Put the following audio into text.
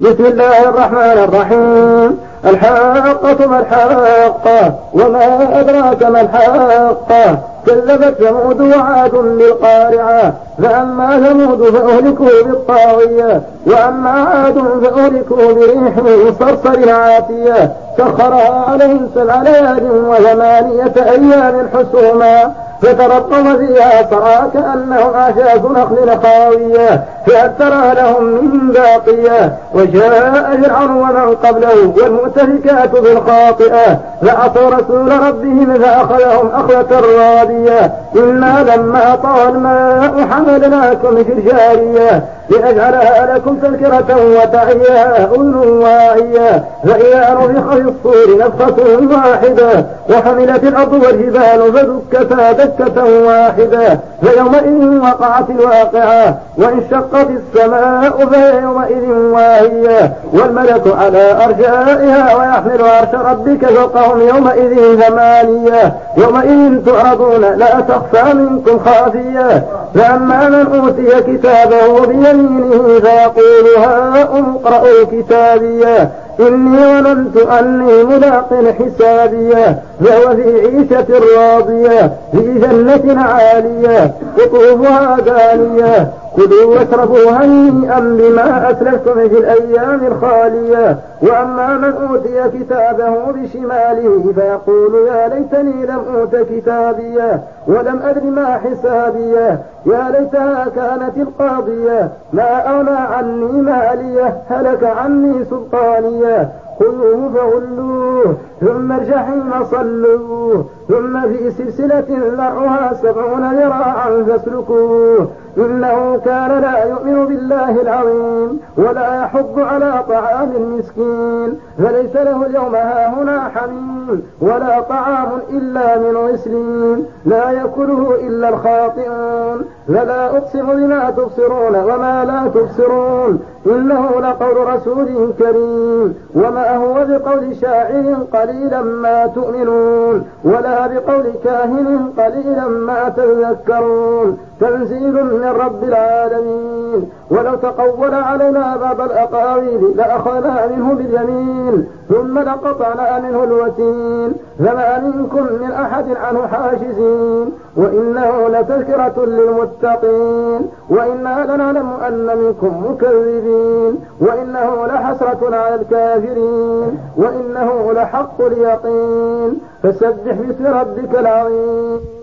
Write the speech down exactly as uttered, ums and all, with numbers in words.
بسم الله الرحمن الرحيم. الحاقة ما الحاقة وما أدراك ما الحاقة. كذبت ثمود وعاد بالقارعة. فأما ثمود فأهلكوا بالطاغية وأما عاد فأهلكوا بريح صرصر عاتية سخرها عليهم سبع ليال وثمانية أيام حسوما فترقب فيها صرعى كأنهم أعجاز نخل خاوية فهل ترى لهم من باقية. وجاء فرعون ومن قبله والمؤتفكات بالخاطئة فعصوا رسول ربهم فأخذهم أخذة رابية. إنا لما طغى الماء حملناكم في الجارية لنجعلها لكم تذكرة وتعيها أذن واعية. فإذا نفخ في الصور نفخة واحدة وحملت الأرض والجبال فدكتا دكة واحدة فيومئذ وقعت الواقعة وانشقت السماء فهي يومئذ واهية والملك على أرجائها ويحمل عرش ربك فوقهم يومئذ ثمانية يومئذ تعرضون لا تخفى منكم خافية. فأما من أوتي كتابه بيمينه فيقول هاؤم اقرءوا كتابيه إني ظننت أني ملاق حسابيه فهو في عيشة راضية في جنة عالية قطوفها دانية كلوا واشربوا هنيئا بما أسلفتم في الأيام الخالية. وأما من أوتي كتابه بشماله فيقول يا ليتني لم أوت كتابيه ولم أدر ما حسابيه يا ليتها كانت القاضية ما أغنى عني ماليه هلك عني سلطانيه خذوه فغلوه ثم الجحيم صلوه ثم في سلسلة ذرعها سبعون ذراعا فاسلكوه إنه كان لا يؤمن بالله العظيم ولا يحض على طعام المسكين فليس له اليوم هاهنا حميم ولا طعام إلا من غسلين لا يأكله إلا الخاطئون. فلا أقسم بما تبصرون وما لا تبصرون إنه لقول رسول كريم وما هو بقول شاعر قليلا ما تؤمنون ولا بقول كاهن قليلا ما تذكرون تنزيل من رب العالمين. ولو تقول علينا بعض الأقاويل لأخذنا منه باليمين ثم لقطعنا منه الوتين فما منكم من أحد عنه حاجزين وإنه لتذكرة للمتقين وإنا لنعلم أن منكم مكذبين وإنه لحسرة على الكافرين وإنه لحق اليقين. فسبح باسم ربك العظيم.